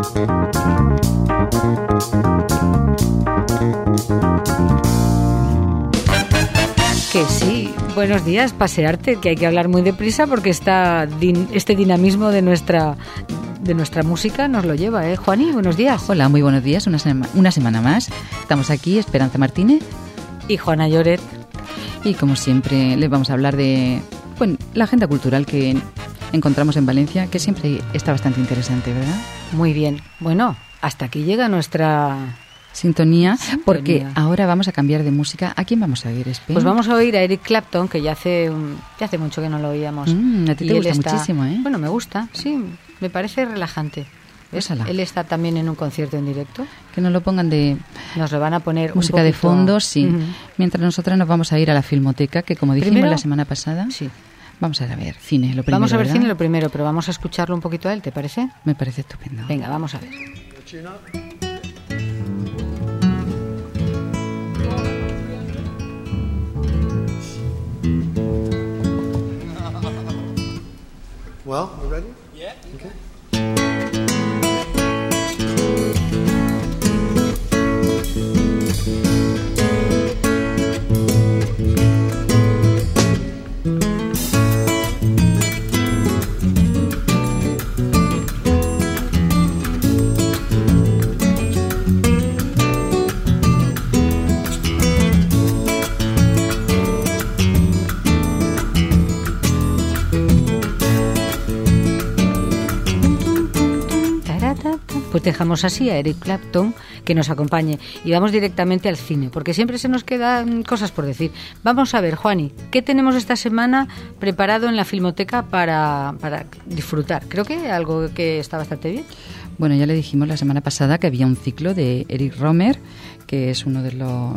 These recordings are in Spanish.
Que sí, buenos días, pasearte, que hay que hablar muy deprisa porque este dinamismo de nuestra música nos lo lleva, ¿eh? Juani, buenos días. Hola, muy buenos días, una semana más. Estamos aquí, Esperanza Martínez y Juana Lloret. Y como siempre les vamos a hablar de la agenda cultural que encontramos en Valencia, que siempre está bastante interesante, ¿verdad? Muy bien, bueno, hasta aquí llega nuestra... Sintonía, porque ahora vamos a cambiar de música. ¿A quién vamos a oír, Espe? Pues vamos a oír a Eric Clapton, que ya hace mucho que no lo oíamos. A ti te gusta muchísimo, ¿eh? Bueno, me gusta, sí, me parece relajante. Él está también en un concierto en directo. Que nos lo pongan de... Nos lo van a poner música de fondo, sí. Uh-huh. Mientras nosotras nos vamos a ir a la Filmoteca, que como dijimos la semana pasada... Sí. Vamos a ver cine, lo primero. Vamos a ver, ¿verdad? Cine lo primero, pero vamos a escucharlo un poquito a él, ¿te parece? Me parece estupendo. Venga, vamos a ver. Well, you ready? Yeah. Okay. Pues dejamos así a Eric Clapton que nos acompañe y vamos directamente al cine, porque siempre se nos quedan cosas por decir. Vamos a ver, Juani, ¿qué tenemos esta semana preparado en la Filmoteca para disfrutar? Creo que algo que está bastante bien. Bueno, ya le dijimos la semana pasada que había un ciclo de Eric Rohmer, que es uno de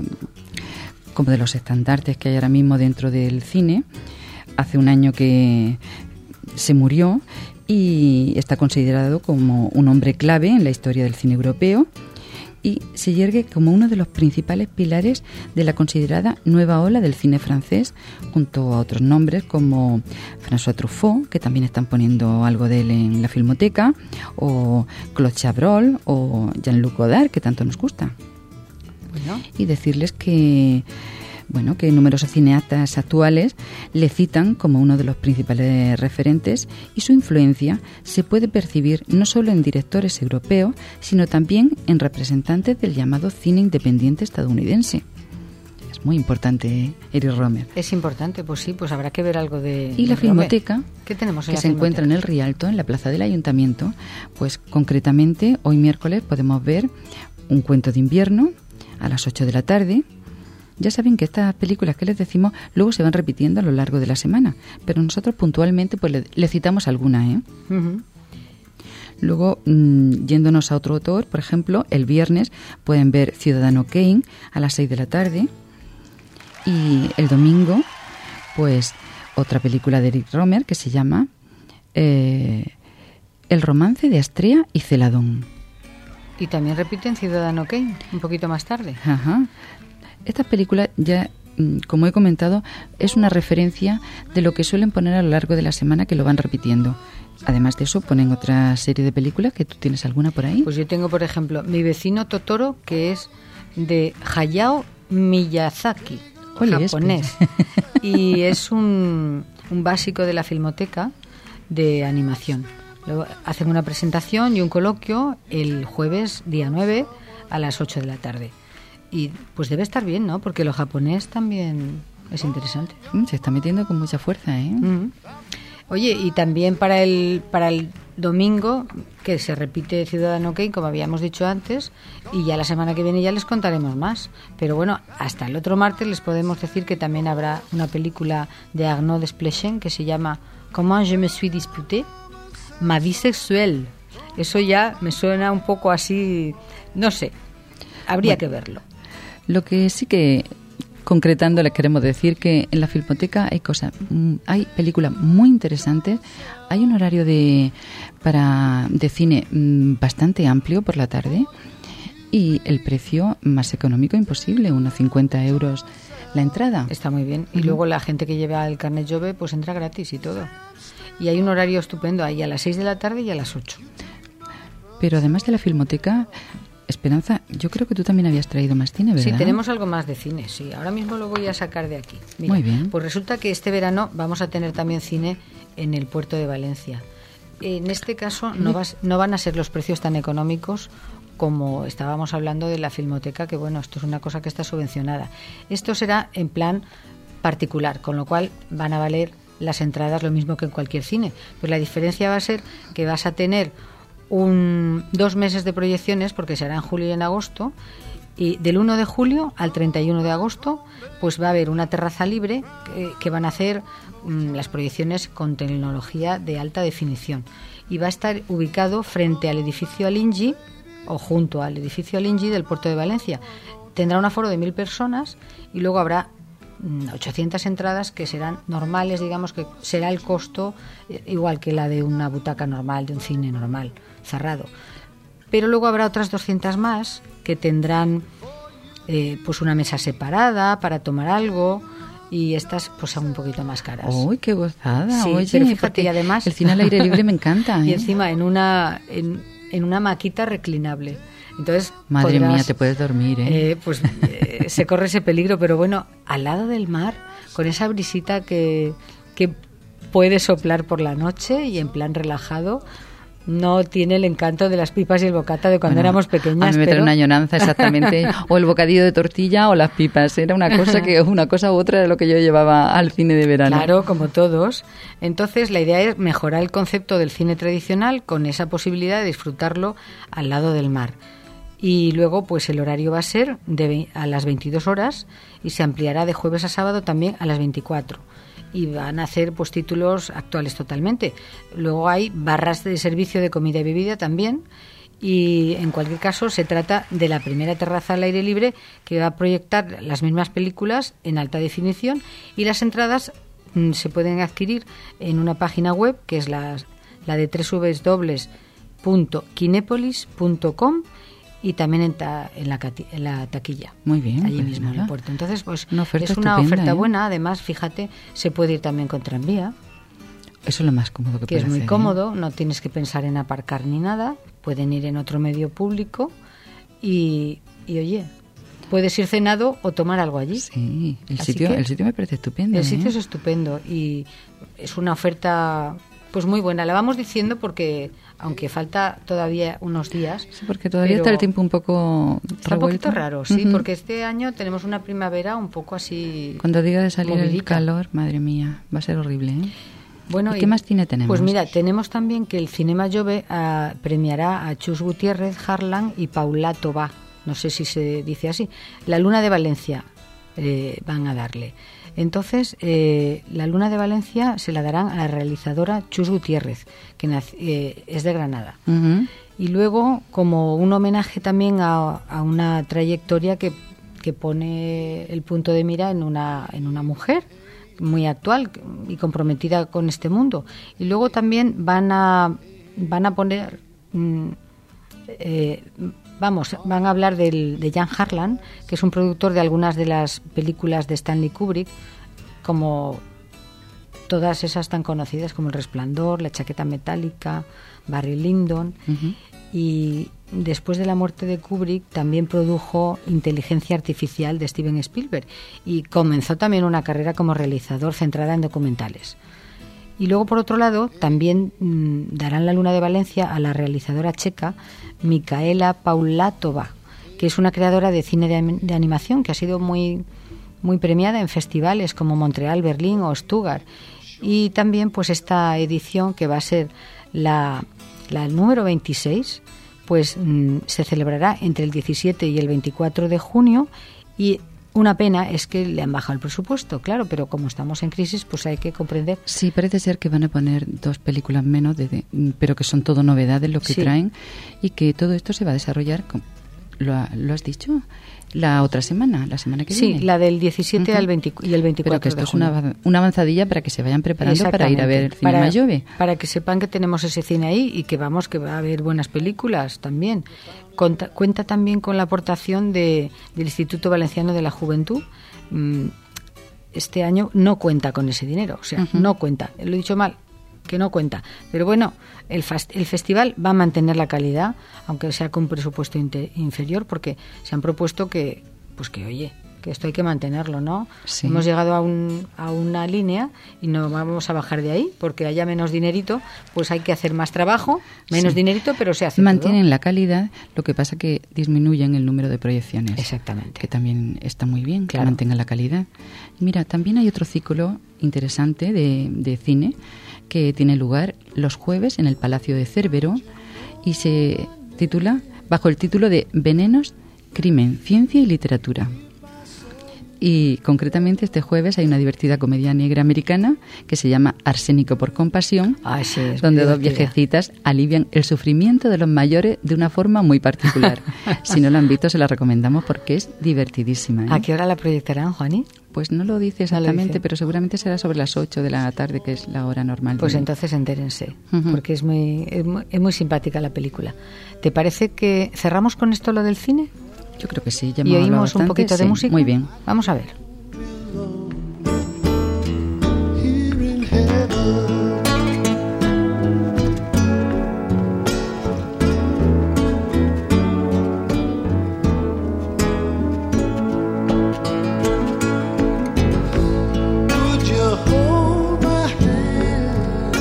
los estandartes que hay ahora mismo dentro del cine. Hace un año que se murió y está considerado como un hombre clave en la historia del cine europeo y se yergue como uno de los principales pilares de la considerada nueva ola del cine francés, junto a otros nombres como François Truffaut, que también están poniendo algo de él en la Filmoteca, o Claude Chabrol o Jean-Luc Godard, que tanto nos gusta. Bueno. Y decirles que numerosos cineastas actuales le citan como uno de los principales referentes y su influencia se puede percibir no solo en directores europeos, sino también en representantes del llamado cine independiente estadounidense. Es muy importante, Eric Rohmer. Es importante, pues sí, pues habrá que ver algo de... Y la Filmoteca, ¿qué tenemos en que la se encuentra en el Rialto, en la plaza del Ayuntamiento, pues concretamente hoy miércoles podemos ver Un cuento de invierno a las 8 de la tarde. Ya saben que estas películas que les decimos luego se van repitiendo a lo largo de la semana, pero nosotros puntualmente pues le citamos algunas, ¿eh? Uh-huh. Luego, yéndonos a otro autor, por ejemplo, el viernes pueden ver Ciudadano Kane a las 6 de la tarde y el domingo, pues otra película de Eric Rohmer que se llama El romance de Astrea y Celadón. Y también repiten Ciudadano Kane un poquito más tarde. Ajá. Esta película ya, como he comentado, es una referencia de lo que suelen poner a lo largo de la semana, que lo van repitiendo. Además de eso, ponen otra serie de películas, que tú tienes alguna por ahí. Pues yo tengo, por ejemplo, Mi vecino Totoro, que es de Hayao Miyazaki, japonés. Y es un básico de la Filmoteca de animación. Luego hacen una presentación y un coloquio el jueves, día 9, a las 8 de la tarde. Y pues debe estar bien, ¿no? Porque lo japonés también es interesante. Se está metiendo con mucha fuerza, ¿eh? Mm. Oye, y también para el domingo, que se repite Ciudadano Kane, como habíamos dicho antes, y ya la semana que viene ya les contaremos más. Pero bueno, hasta el otro martes les podemos decir que también habrá una película de Arnaud Desplechin que se llama Comment je me suis disputé, ma vie sexuelle. Eso ya me suena un poco así, no sé, habría que verlo. Lo que sí que, concretando, les queremos decir que en la Filmoteca hay películas muy interesantes, hay un horario de cine bastante amplio por la tarde y el precio más económico imposible, unos 50 euros la entrada. Está muy bien. Y luego la gente que lleva el carnet Jove pues entra gratis y todo. Y hay un horario estupendo ahí a las 6 de la tarde y a las 8. Pero además de la Filmoteca, Esperanza, yo creo que tú también habías traído más cine, ¿verdad? Sí, tenemos algo más de cine, sí. Ahora mismo lo voy a sacar de aquí. Mira, muy bien. Pues resulta que este verano vamos a tener también cine en el puerto de Valencia. En este caso no van a ser los precios tan económicos como estábamos hablando de la Filmoteca, que bueno, esto es una cosa que está subvencionada. Esto será en plan particular, con lo cual van a valer las entradas lo mismo que en cualquier cine. Pues la diferencia va a ser que vas a tener 2 meses de proyecciones, porque será en julio y en agosto, y del 1 de julio al 31 de agosto pues va a haber una terraza libre que van a hacer las proyecciones con tecnología de alta definición, y va a estar ubicado frente al edificio Alingi o junto al edificio Alingi del puerto de Valencia. Tendrá un aforo de 1.000 personas y luego habrá 800 entradas que serán normales, digamos que será el costo igual que la de una butaca normal, de un cine normal, cerrado. Pero luego habrá otras 200 más que tendrán pues una mesa separada para tomar algo, y estas pues son un poquito más caras. ¡Uy, qué gozada! Sí, oye, pero fíjate, y además el cine al aire libre me encanta, ¿eh? Y encima en una maquita reclinable. Entonces, madre mía, te puedes dormir, ¿eh? Se corre ese peligro, pero bueno, al lado del mar, con esa brisita que puede soplar por la noche y en plan relajado, no tiene el encanto de las pipas y el bocata de cuando éramos pequeñas. A mí me trae una añoranza exactamente, o el bocadillo de tortilla o las pipas, era una cosa u otra de lo que yo llevaba al cine de verano. Claro, como todos. Entonces la idea es mejorar el concepto del cine tradicional con esa posibilidad de disfrutarlo al lado del mar. Y luego pues el horario va a ser a las 22 horas y se ampliará de jueves a sábado también a las 24. Y van a hacer pues títulos actuales totalmente. Luego hay barras de servicio de comida y bebida también, y en cualquier caso se trata de la primera terraza al aire libre que va a proyectar las mismas películas en alta definición, y las entradas se pueden adquirir en una página web que es la de www.kinepolis.com, y también en la taquilla. Muy bien. Allí pues mismo nada. en el puerto. Entonces, pues una es una oferta ¿eh? buena. Además, fíjate, se puede ir también con tranvía. Eso es lo más cómodo que es muy hacer, cómodo, no tienes que pensar en aparcar ni nada. Pueden ir en otro medio público y oye, puedes ir cenado o tomar algo allí. Sí, el sitio me parece estupendo. El sitio es estupendo y es una oferta pues muy buena. La vamos diciendo porque aunque falta todavía unos días. Sí, porque todavía está el tiempo un poco está revuelto. Un poquito raro, sí, porque este año tenemos una primavera un poco así. Cuando diga de salir movidita. el calor, madre mía, va a ser horrible, ¿eh? Bueno, ¿Y qué más cine tenemos? Pues mira, tenemos también que el Cinema Jove premiará a Chus Gutiérrez, Harlan y Paula Tobá. No sé si se dice así. La Luna de Valencia van a darle. Entonces, la Luna de Valencia se la darán a la realizadora Chus Gutiérrez, que es de Granada. Uh-huh. Y luego, como un homenaje también a una trayectoria que pone el punto de mira en una mujer muy actual y comprometida con este mundo. Y luego también van a poner... van a hablar de Jan Harlan, que es un productor de algunas de las películas de Stanley Kubrick, como todas esas tan conocidas como El Resplandor, La chaqueta metálica, Barry Lyndon. Uh-huh. Y después de la muerte de Kubrick también produjo Inteligencia Artificial de Steven Spielberg y comenzó también una carrera como realizador centrada en documentales. Y luego, por otro lado, también darán la Luna de Valencia a la realizadora checa Micaela Paulatova, que es una creadora de cine de animación que ha sido muy, muy premiada en festivales como Montreal, Berlín o Stuttgart. Y también pues esta edición, que va a ser la número 26, pues se celebrará entre el 17 y el 24 de junio, y una pena es que le han bajado el presupuesto, claro, pero como estamos en crisis, pues hay que comprender. Sí, parece ser que van a poner 2 películas menos, pero que son todo novedades lo que traen, y que todo esto se va a desarrollar, ¿lo has dicho? La semana que viene. Sí, la del 17 al 20 y el 24 Pero que esto de es junio. una avanzadilla para que se vayan preparando para ir a ver el Cinema Jove. Para que sepan que tenemos ese cine ahí y que va a haber buenas películas también. Cuenta también con la aportación del Instituto Valenciano de la Juventud. Este año no cuenta con ese dinero, o sea, no cuenta. Lo he dicho mal, que no cuenta. Pero bueno, el festival va a mantener la calidad, aunque sea con un presupuesto inferior, porque se han propuesto que oye, que esto hay que mantenerlo, ¿no? Sí. Hemos llegado a una línea y no vamos a bajar de ahí, porque haya menos dinerito, pues hay que hacer más trabajo, menos dinerito, pero se hace Mantienen todo. la calidad, lo que pasa que disminuyen el número de proyecciones. Exactamente. Que también está muy bien, Claro. que mantengan la calidad. Mira, también hay otro ciclo interesante de cine que tiene lugar los jueves en el Palacio de Cérbero y se titula bajo el título de Venenos, Crimen, Ciencia y Literatura. Y concretamente este jueves hay una divertida comedia negra americana que se llama Arsénico por compasión, Sí, es donde muy dos divertida. viejecitas alivian el sufrimiento de los mayores de una forma muy particular. Si no la han visto, se la recomendamos porque es divertidísima, ¿eh? ¿A qué hora la proyectarán, Juani? Pues no lo dice No lo exactamente, dice. pero seguramente será sobre las 8 de la tarde, que es la hora normal. Pues de- entonces entérense, Ujú. porque es muy simpática la película. ¿Te parece que cerramos con esto lo del cine? Yo creo que sí. Ya Y hemos hablado oímos un bastante, poquito de sí, música. Muy bien. Vamos a ver. Here in heaven. Would you hold my hand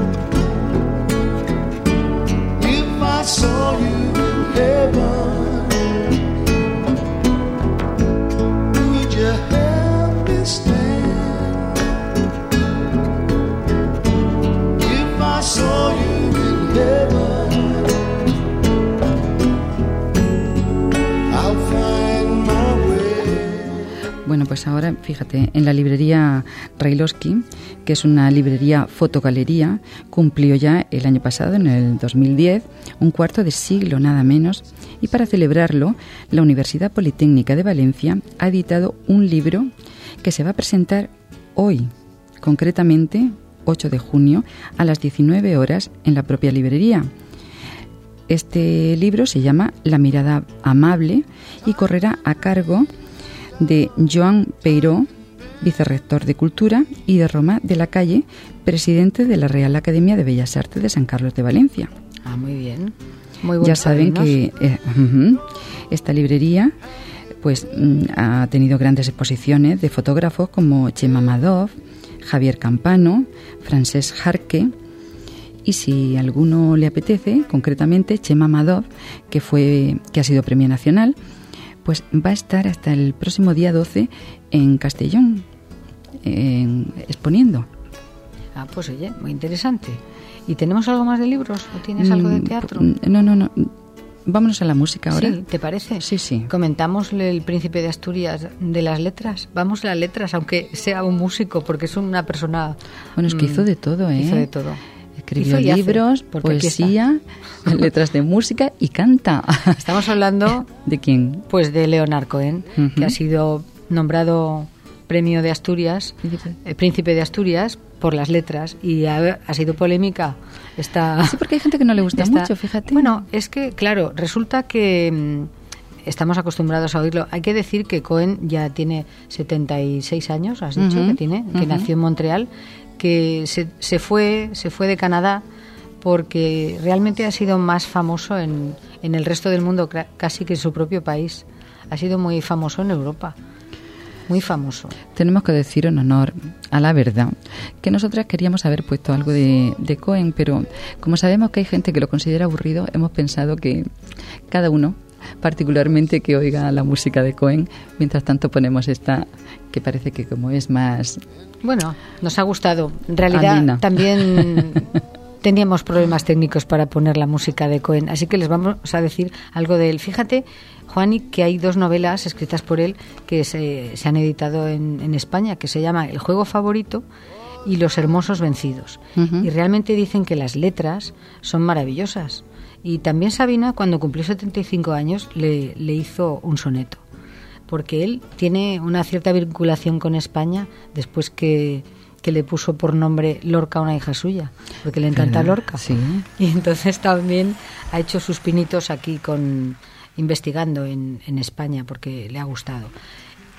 if I saw you in heaven? Would you help me stand if I saw you in heaven? I'll find my way. Bueno, pues ahora, fíjate, en la librería Railovsky, que es una librería fotogalería, cumplió ya el año pasado, en el 2010, un cuarto de siglo nada menos, y para celebrarlo, la Universidad Politécnica de Valencia ha editado un libro que se va a presentar hoy, concretamente 8 de junio, a las 19 horas en la propia librería. Este libro se llama La mirada amable y correrá a cargo de Joan Peiró, vicerrector de Cultura, y de Romà de la Calle, presidente de la Real Academia de Bellas Artes de San Carlos de Valencia. Muy bien. Muy buenos Ya saben padrinos. que esta librería pues ha tenido grandes exposiciones de fotógrafos como Chema Madoff, Javier Campano, Francesc Jarque, y si a alguno le apetece, concretamente Chema Madoff, que ha sido Premio Nacional, pues va a estar hasta el próximo día 12 en Castellón, exponiendo. Pues oye, muy interesante. ¿Y tenemos algo más de libros? ¿O tienes algo de teatro? No. Vámonos a la música ahora. Sí, ¿te parece? Sí. Comentamos el Príncipe de Asturias de las letras. Vamos a las letras, aunque sea un músico, porque es una persona... Bueno, es que hizo de todo, ¿eh? Hizo de todo. Escribió Hizo y hace, libros, porque aquí poesía, letras de música y canta. Estamos hablando... ¿De quién? Pues de Leonard Cohen, Ujú. que ha sido nombrado Premio de Asturias, Príncipe de Asturias, por las letras, y ha sido polémica esta... Sí, porque hay gente que no le gusta esta- mucho, fíjate. Bueno, es que, claro, resulta que estamos acostumbrados a oírlo. Hay que decir que Cohen ya tiene 76 años, has dicho, Ujú, que tiene, que ujú. nació en Montreal, que se fue de Canadá porque realmente ha sido más famoso en el resto del mundo, casi que en su propio país. Ha sido muy famoso en Europa. Muy famoso. Tenemos que decir en honor a la verdad que nosotras queríamos haber puesto algo de Cohen, pero como sabemos que hay gente que lo considera aburrido, hemos pensado que cada uno, particularmente que oiga la música de Cohen, mientras tanto ponemos esta que parece que como es más... Bueno, nos ha gustado. En realidad Andina. también teníamos problemas técnicos para poner la música de Cohen, así que les vamos a decir algo de él. Fíjate, Juani, que hay 2 novelas escritas por él que se han editado en España, que se llama El juego favorito y Los hermosos vencidos. Ujú. Y realmente dicen que las letras son maravillosas. Y también Sabina, cuando cumplió 75 años, le hizo un soneto, porque él tiene una cierta vinculación con España después que le puso por nombre Lorca a una hija suya, porque le encanta ¿Verdad? Lorca. Sí. Y entonces también ha hecho sus pinitos aquí investigando en España, porque le ha gustado.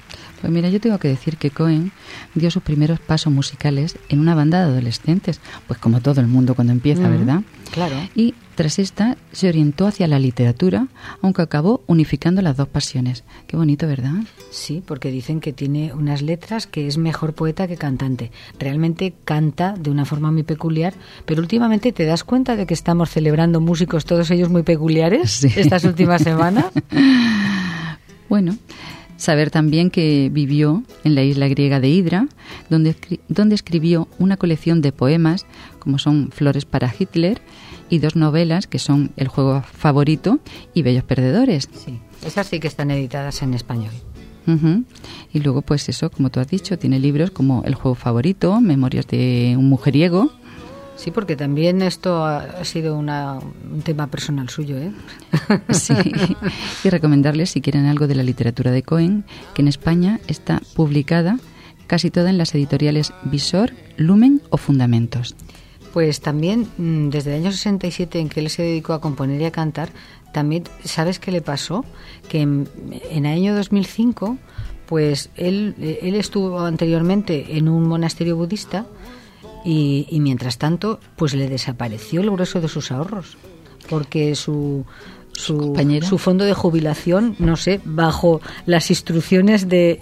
Pues mira, yo tengo que decir que Cohen dio sus primeros pasos musicales en una banda de adolescentes, pues como todo el mundo cuando empieza, ¿verdad? Claro. Y tras esta se orientó hacia la literatura, aunque acabó unificando las dos pasiones. Qué bonito, ¿verdad? Sí, porque dicen que tiene unas letras que es mejor poeta que cantante. Realmente canta de una forma muy peculiar, pero últimamente te das cuenta de que estamos celebrando músicos, todos ellos muy peculiares, Sí. estas últimas semanas. Bueno, saber también que vivió en la isla griega de Hidra, donde escribió una colección de poemas, como son Flores para Hitler, y 2 novelas, que son El juego favorito y Bellos perdedores. Sí, esas sí que están editadas en español. Ujú. Y luego, pues eso, como tú has dicho, tiene libros como El juego favorito, Memorias de un mujeriego. Sí, porque también esto ha sido un tema personal suyo, ¿eh? Sí. Y recomendarles, si quieren algo de la literatura de Cohen, que en España está publicada casi toda en las editoriales Visor, Lumen o Fundamentos. Pues también, desde el año 67, en que él se dedicó a componer y a cantar, también, ¿sabes qué le pasó? Que en el año 2005, pues él estuvo anteriormente en un monasterio budista y mientras tanto, pues le desapareció el grueso de sus ahorros, porque su fondo de jubilación, no sé, bajo las instrucciones de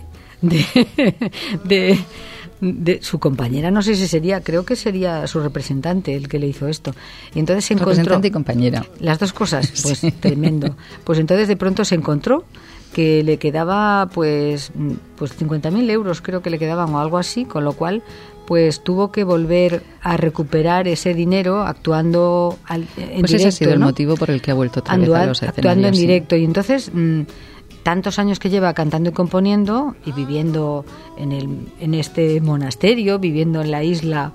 su compañera, no sé si sería, creo que sería su representante el que le hizo esto. Y entonces se encontró... Representante y compañera. Las dos cosas, pues Sí. tremendo. Pues entonces de pronto se encontró que le quedaba pues 50.000 euros, creo que le quedaban o algo así, con lo cual pues tuvo que volver a recuperar ese dinero actuando en Pues directo, ese ha sido el ¿no? motivo por el que ha vuelto otra vez a los Actuando en escenarios, sí. directo. Y entonces tantos años que lleva cantando y componiendo y viviendo en este monasterio, viviendo en la isla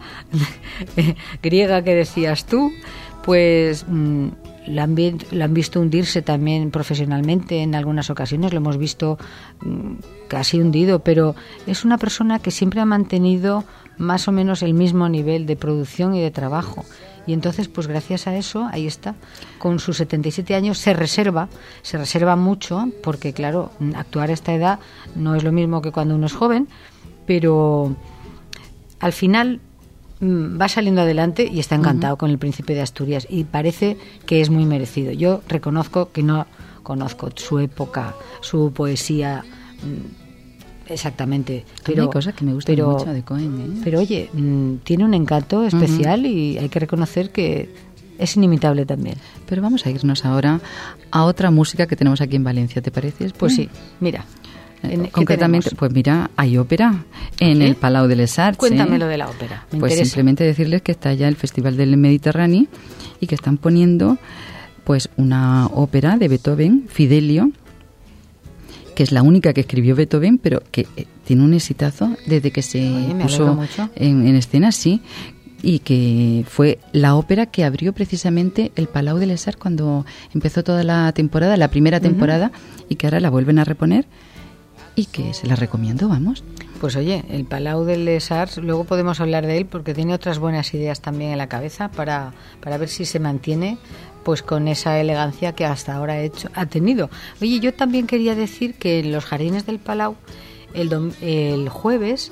griega que decías tú, pues la han visto hundirse también profesionalmente en algunas ocasiones, lo hemos visto casi hundido, pero es una persona que siempre ha mantenido más o menos el mismo nivel de producción y de trabajo. Y entonces, pues gracias a eso, ahí está, con sus 77 años se reserva mucho, porque claro, actuar a esta edad no es lo mismo que cuando uno es joven, pero al final va saliendo adelante y está encantado con El Príncipe de Asturias y parece que es muy merecido. Yo reconozco que no conozco su época, su poesía exactamente, pero hay cosas que me gustan mucho de Cohen, ¿eh? Pero oye, tiene un encanto especial y hay que reconocer que es inimitable también. Pero vamos a irnos ahora a otra música que tenemos aquí en Valencia, ¿te parece? Pues sí, mira. Concretamente, pues mira, hay ópera en el Palau de les Arts. Cuéntamelo de la ópera. Me pues interesa. simplemente decirles que está ya el Festival del Mediterráneo y que están poniendo pues una ópera de Beethoven, Fidelio, que es la única que escribió Beethoven, pero que tiene un exitazo desde que se me puso alegro mucho. en escena, sí, y que fue la ópera que abrió precisamente el Palau de les Arts cuando empezó toda la temporada, la primera temporada, y que ahora la vuelven a reponer y que se la recomiendo, vamos. Pues oye, el Palau de les Arts, luego podemos hablar de él porque tiene otras buenas ideas también en la cabeza para ver si se mantiene pues con esa elegancia que hasta ahora ha tenido. Oye, yo también quería decir que en los jardines del Palau el jueves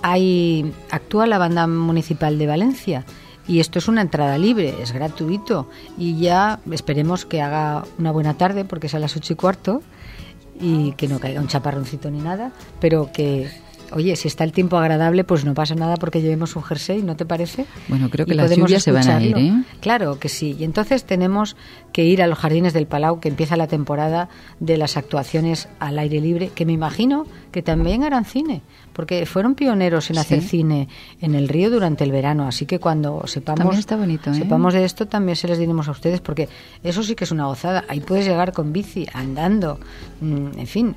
actúa la Banda Municipal de Valencia y esto es una entrada libre, es gratuito y ya esperemos que haga una buena tarde porque es a las 8:15 y que no caiga un chaparroncito ni nada, pero que, oye, si está el tiempo agradable, pues no pasa nada porque llevemos un jersey, ¿no te parece? Bueno, creo que Y las podemos lluvias se van a ir, escucharlo. ¿eh? Claro que sí, y entonces tenemos que ir a los Jardines del Palau, que empieza la temporada de las actuaciones al aire libre, que me imagino que también harán cine, porque fueron pioneros en hacer cine en el río durante el verano, así que cuando También está bonito, ¿eh? sepamos de esto, también se les diremos a ustedes, porque eso sí que es una gozada. Ahí puedes llegar con bici, andando, en fin.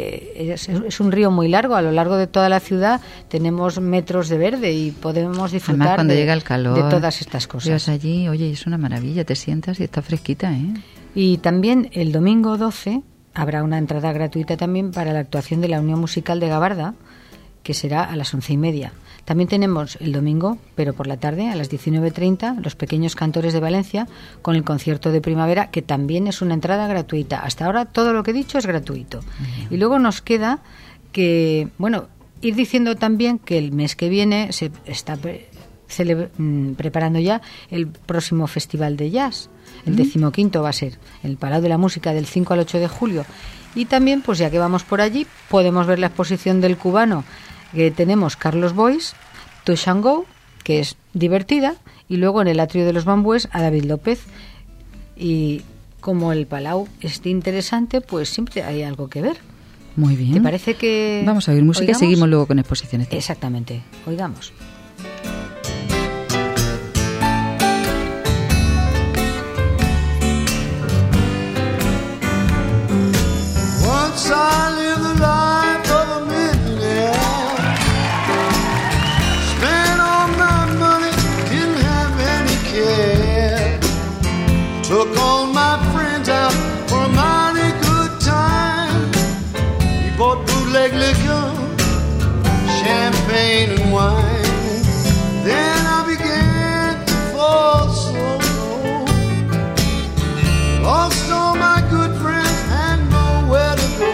Es un río muy largo, a lo largo de toda la ciudad tenemos metros de verde y podemos disfrutar. Además, cuando llega el calor, de todas estas cosas. Vas allí, oye, es una maravilla, te sientas y está fresquita, ¿eh? Y también el domingo 12 habrá una entrada gratuita también para la actuación de la Unión Musical de Gabarda, que será a las 11:30. También tenemos el domingo, pero por la tarde, a las 19:30, Los Pequeños Cantores de Valencia, con el concierto de primavera, que también es una entrada gratuita. Hasta ahora todo lo que he dicho es gratuito. Y luego nos queda que, bueno, ir diciendo también que el mes que viene se está preparando ya el próximo Festival de Jazz. El 15º va a ser en el Palau de la Música del 5 al 8 de julio. Y también, pues ya que vamos por allí, podemos ver la exposición del cubano que tenemos, Carlos Boix, Touch and Go, que es divertida, y luego en el Atrio de los Bambúes a David López. Y como el Palau es interesante, pues siempre hay algo que ver. Muy bien. ¿Te parece que vamos a oír música oigamos? Y seguimos luego con exposiciones? Exactamente, oigamos. Once I lived the life of a millionaire. Spent all my money, didn't have any care. Took all my friends out for a mighty good time. We bought bootleg liquor, champagne and wine. Then I began to fall so low. Lost all my good friends and nowhere to go.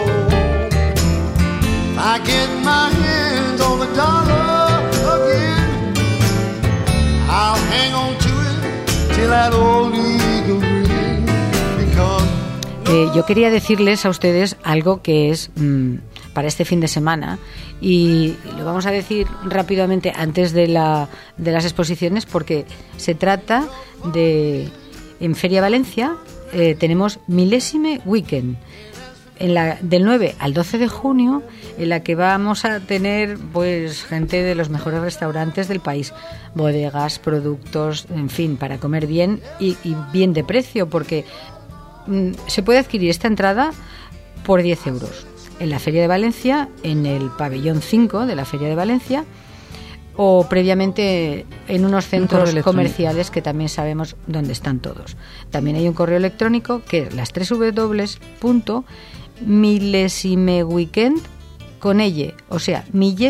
I get my hands on the dollar again, I'll hang on to it till that old eagle ring. Because Yo quería decirles a ustedes algo que es para este fin de semana, y lo vamos a decir rápidamente antes de las exposiciones, porque se trata de, en Feria Valencia tenemos Milésime Weekend del 9 al 12 de junio, en la que vamos a tener pues gente de los mejores restaurantes del país, bodegas, productos, en fin, para comer bien y bien de precio, porque se puede adquirir esta entrada por 10 euros en la Feria de Valencia, en el pabellón 5 de la Feria de Valencia, o previamente en unos centros comerciales que también sabemos dónde están todos. También hay un correo electrónico que es las 3 www.millesimeweekend con ella, o sea,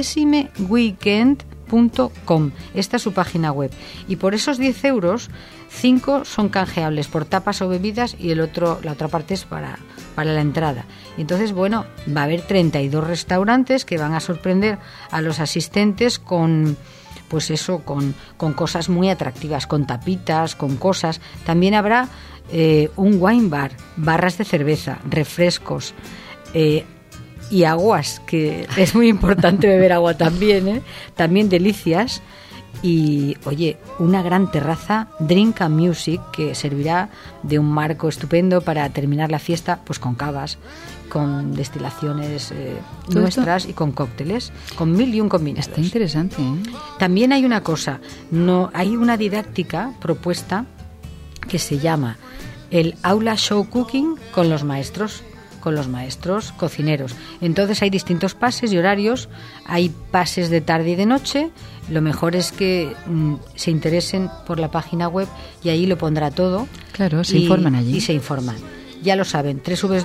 millesimeweekend.com. Esta es su página web. Y por esos 10 euros, 5 son canjeables por tapas o bebidas, y la otra parte es para la entrada. Y entonces, bueno, va a haber 32 restaurantes que van a sorprender a los asistentes con, pues eso, con cosas muy atractivas, con tapitas, con cosas. También habrá un wine bar, barras de cerveza, refrescos, y aguas, que es muy importante beber agua también, también delicias. Y, oye, una gran terraza Drink and Music, que servirá de un marco estupendo para terminar la fiesta, pues con cavas, con destilaciones nuestras y con cócteles, con 1001 combinados. Está interesante, ¿eh? También hay una cosa, hay una didáctica propuesta que se llama el Aula Show Cooking con los maestros cocineros. Entonces hay distintos pases y horarios, hay pases de tarde y de noche. Lo mejor es que se interesen por la página web, y ahí lo pondrá todo. Claro, se informan allí. Y se informan. Ya lo saben,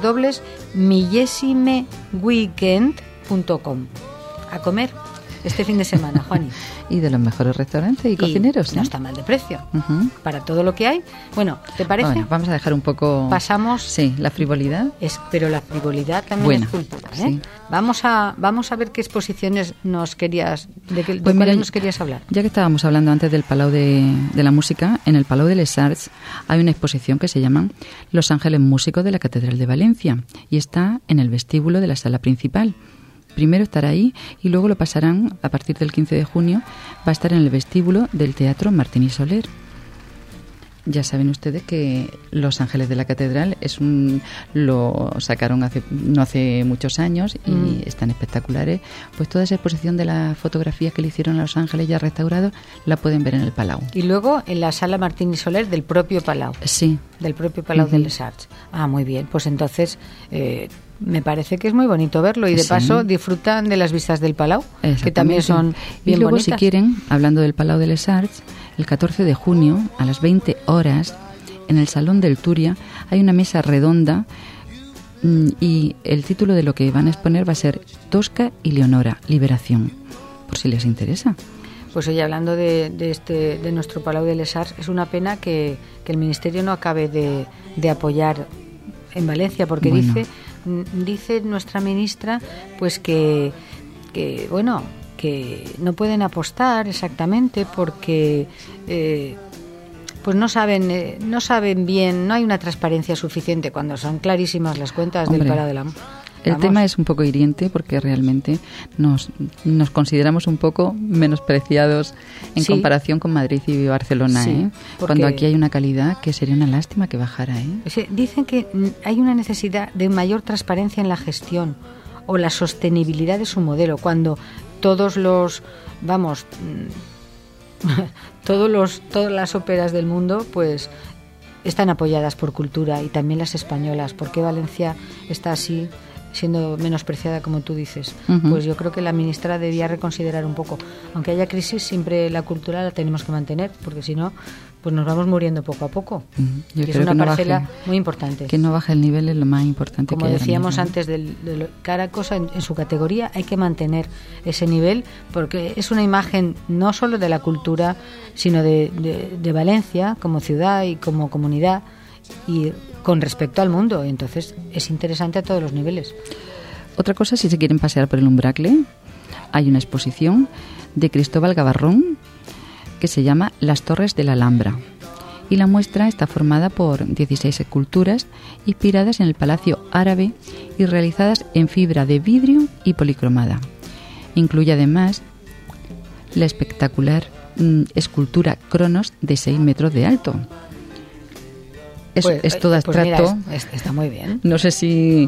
www.millesimeweekend.com. A comer este fin de semana, Juani. Y de los mejores restaurantes y cocineros, no está mal de precio. Para todo lo que hay. Bueno, ¿te parece? Bueno, vamos a dejar un poco... Pasamos... Sí, la frivolidad. Pero la frivolidad también buena, es cultura, ¿eh? Sí. Vamos a ver qué exposiciones nos querías... ¿De pues cuáles nos querías hablar? Ya que estábamos hablando antes del Palau de la Música, en el Palau de les Arts hay una exposición que se llama Los Ángeles Músicos de la Catedral de Valencia, y está en el vestíbulo de la sala principal. Primero estará ahí y luego lo pasarán, a partir del 15 de junio, va a estar en el vestíbulo del Teatro Martín y Soler. Ya saben ustedes que Los Ángeles de la Catedral lo sacaron no hace muchos años, y están espectaculares. Pues toda esa exposición de las fotografías que le hicieron a Los Ángeles ya restaurados la pueden ver en el Palau. Y luego en la sala Martín y Soler del propio Palau. Sí. Del propio Palau de les Arts. Ah, muy bien. Pues entonces... me parece que es muy bonito verlo, y de paso disfrutan de las vistas del Palau, que también son bien y luego, bonitas. Si quieren, hablando del Palau de les Arts, el 14 de junio a las 20 horas en el Salón del Turia hay una mesa redonda, y el título de lo que van a exponer va a ser Tosca y Leonora, Liberación, por si les interesa. Pues oye, hablando de nuestro Palau de les Arts, es una pena que el Ministerio no acabe de apoyar en Valencia, porque dice dice nuestra ministra pues que bueno, que no pueden apostar exactamente porque pues no saben bien, no hay una transparencia suficiente cuando son clarísimas las cuentas del Palau de la... El tema es un poco hiriente porque realmente nos consideramos un poco menospreciados en comparación con Madrid y Barcelona, cuando aquí hay una calidad que sería una lástima que bajara. Dicen que hay una necesidad de mayor transparencia en la gestión o la sostenibilidad de su modelo, cuando todas las óperas del mundo pues están apoyadas por cultura, y también las españolas. ¿Por qué Valencia está así, siendo menospreciada, como tú dices? Pues yo creo que la ministra debía reconsiderar un poco. Aunque haya crisis, siempre la cultura la tenemos que mantener, porque si no, pues nos vamos muriendo poco a poco. Yo es una parcela muy importante. Que no baje el nivel es lo más importante. Como decíamos antes, cada cosa en su categoría hay que mantener ese nivel, porque es una imagen no solo de la cultura, sino de Valencia como ciudad y como comunidad, y con respecto al mundo. Entonces es interesante a todos los niveles. Otra cosa, si se quieren pasear por el Umbracle, hay una exposición de Cristóbal Gavarrón que se llama Las Torres de la Alhambra, y la muestra está formada por 16 esculturas inspiradas en el Palacio Árabe y realizadas en fibra de vidrio y policromada. Incluye además la espectacular escultura Cronos de 6 metros de alto. Es todo abstracto. Mira, está muy bien. No sé si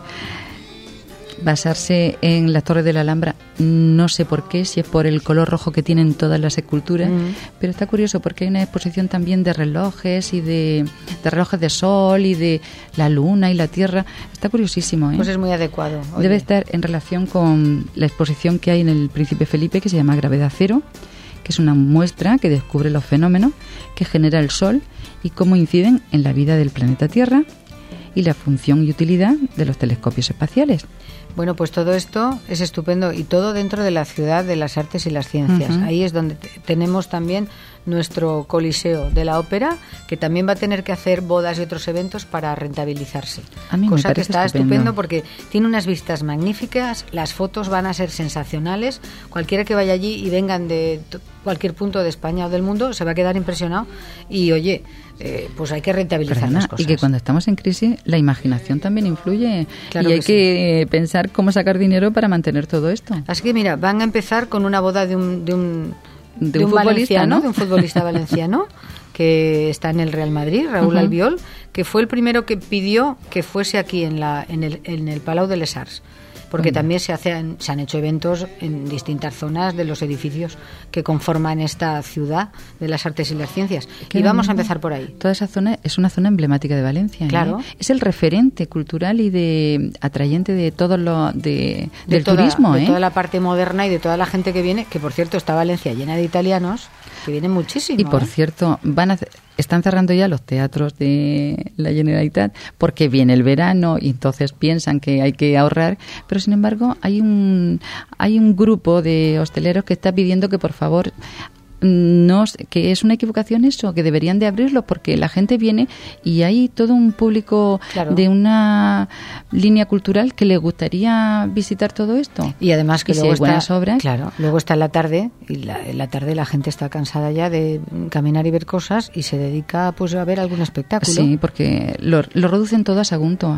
basarse en las Torres de la Alhambra, no sé por qué, si es por el color rojo que tienen todas las esculturas, pero está curioso porque hay una exposición también de relojes y de relojes de sol y de la luna y la tierra. Está curiosísimo, Pues es muy adecuado. Oye. Debe estar en relación con la exposición que hay en el Príncipe Felipe, que se llama Gravedad Cero, que es una muestra que descubre los fenómenos que genera el Sol y cómo inciden en la vida del planeta Tierra y la función y utilidad de los telescopios espaciales. Bueno, pues todo esto es estupendo, y todo dentro de la ciudad de las artes y las ciencias. Ahí es donde tenemos también nuestro Coliseo de la Ópera, que también va a tener que hacer bodas y otros eventos para rentabilizarse. A mí cosa me que está estupendo porque tiene unas vistas magníficas, las fotos van a ser sensacionales. Cualquiera que vaya allí y vengan de cualquier punto de España o del mundo se va a quedar impresionado. Y oye, pues hay que rentabilizar las cosas. Y que cuando estamos en crisis la imaginación también influye, claro, y hay que pensar cómo sacar dinero para mantener todo esto. Así que mira, van a empezar con una boda de un futbolista, ¿no? De un futbolista valenciano que está en el Real Madrid, Raúl Albiol, que fue el primero que pidió que fuese aquí en el Palau de les Arts, porque también se han hecho eventos en distintas zonas de los edificios que conforman esta ciudad de las artes y las ciencias. Y vamos a empezar por ahí. Toda esa zona es una zona emblemática de Valencia. Claro. Es el referente cultural y de atrayente de todo del turismo. De toda la parte moderna y de toda la gente que viene, que por cierto está Valencia llena de italianos, que vienen muchísimo. Y por cierto, están cerrando ya los teatros de la Generalitat porque viene el verano y entonces piensan que hay que ahorrar, pero sin embargo hay un grupo de hosteleros que está pidiendo que por favor que es una equivocación eso, que deberían de abrirlo porque la gente viene y hay todo un público de una línea cultural que le gustaría visitar todo esto. Y además que y luego si hay buenas obras. Claro, luego está la tarde y en la tarde la gente está cansada ya de caminar y ver cosas y se dedica pues a ver algún espectáculo. Sí, porque lo reducen todo a Sagunto,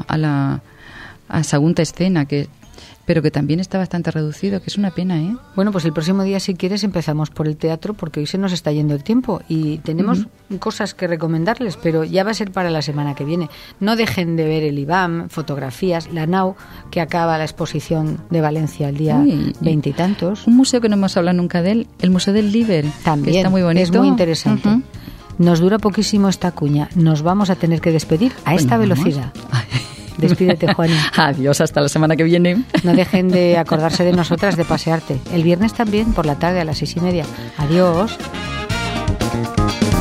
a Sagunta Escena, pero que también está bastante reducido, que es una pena, ¿eh? Bueno, pues el próximo día, si quieres, empezamos por el teatro, porque hoy se nos está yendo el tiempo y tenemos cosas que recomendarles, pero ya va a ser para la semana que viene. No dejen de ver el IBAM, fotografías, la NAU, que acaba la exposición de Valencia el día 20 y tantos. Un museo que no hemos hablado nunca de él, el Museo del Liber, también que está muy bonito. Es muy interesante. Nos dura poquísimo esta cuña. Nos vamos a tener que despedir a esta velocidad. Despídete, Juani. Adiós, hasta la semana que viene. No dejen de acordarse de nosotras, de pasearte. El viernes también, por la tarde a las 6:30. Adiós.